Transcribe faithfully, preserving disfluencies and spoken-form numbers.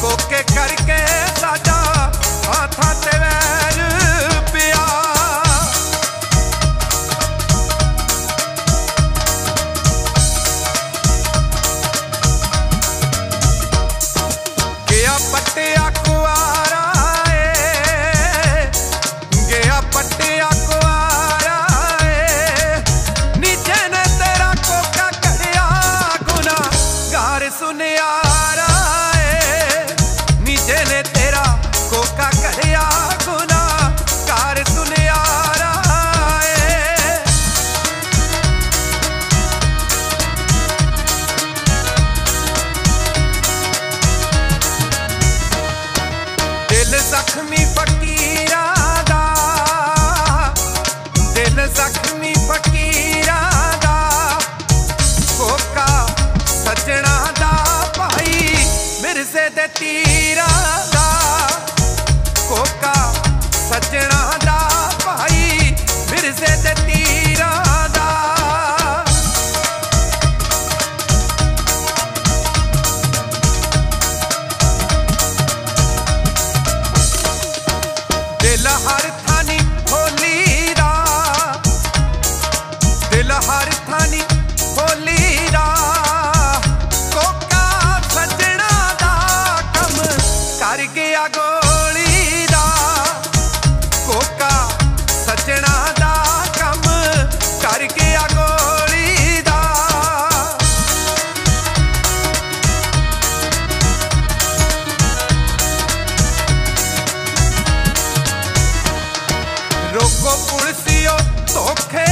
कोके करके साडा हाथां ते वैर पिया। गया पट्टिया कुआरा ए, गया पट्टिया कुआरा ए, नीचे ने तेरा कोका कड़िया गुना गार सुनियारा ए, नीचे ने तेरा कोका कड़िया गुना गार सुनियारा ए। दिल जख्मी फकीरा दा, दिल जख्मी फकीरा दा, कोका सजना दा भाई मिर्जे दे तीरा दा, कोका सजना दा भाई मिर्जे दे तीरा दा। दिल हर थानी होली दा, दिल हर थानी होली दा, कोका सजना दा कम कर गया गोली दा, कोका सजना दा कम कर गया गोली दा। रोको पुलसियो धोखे